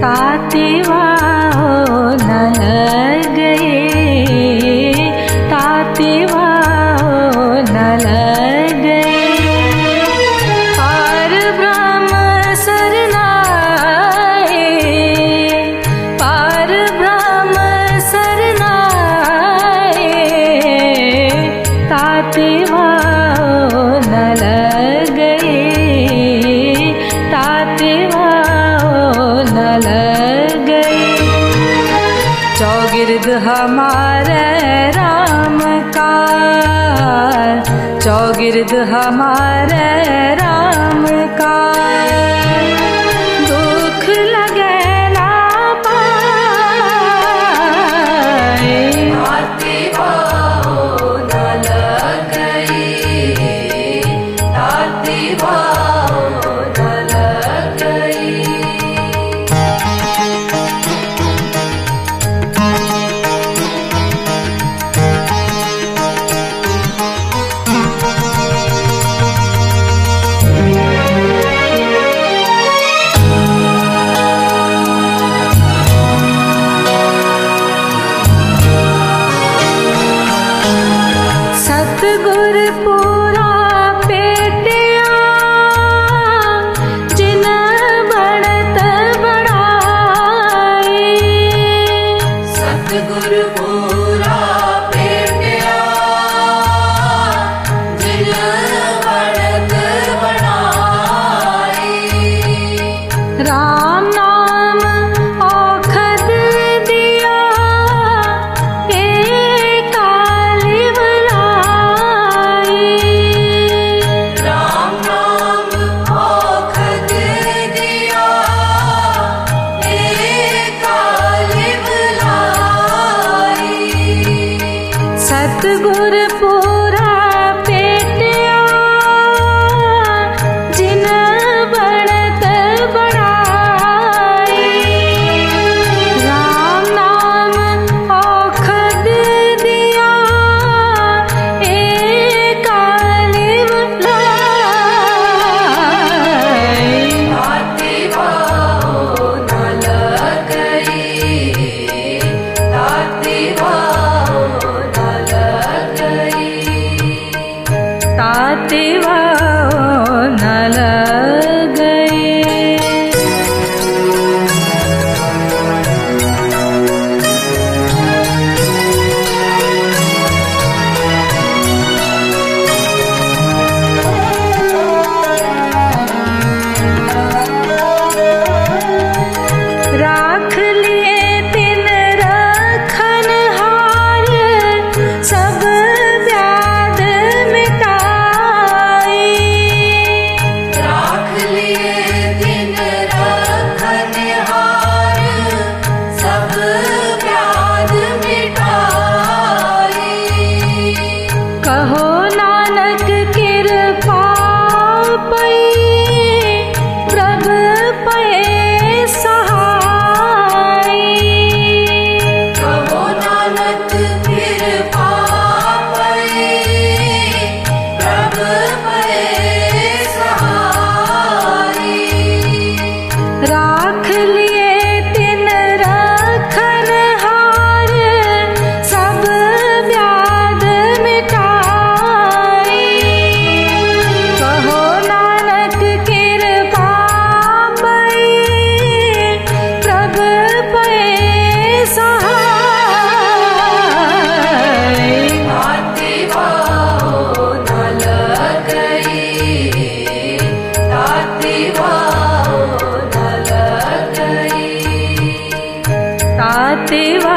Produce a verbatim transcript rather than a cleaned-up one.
तातेवा न लग गए, तातेवा न लग गए। पार ब्रह्म सरनाए, पार ब्रह्म सरनाए, तातेवा न लग गए, तातेवा न लग गए। चौगिर्द हमारे राम का, चौगिर्द हमारे राम का, दुख लगे ना पाए। तातेवा न लग गई, तातेवा न लग गई। सतगुर पूरा पेटिया, जिन बढ़त बढ़ाई। सतगुर पूरा पेटिया, जिन बढ़त बढ़ाई। राम नाम औखद दिया, एक काली बुलाई। राम नाम औखद दिया, एक काली बुलाई। सतगुर पूरा पेटिया, जिन बढ़त बढ़ाई। राम नाम औखद दिया, एक काली बुलाई। तातेवा न लग गई, तातेवा न लग गई, तातेवा न लग गई। राख लिए तिन रखन हार, सब व्याध मिटाई। राख लिए तिन रखन हार, सब व्याध मिटाई। कहो नानक कृपा पई, प्रभु पए सहाय। कहो नानक कृपा पई, प्रभु पए सहाय। राख लिए तिन रखन हार, सब व्याध मिटाई। कहो नानक कृपा पई, प्रभु पए सहाय। तातेवा न लग गई, तातेवा न लग गई, तातेवा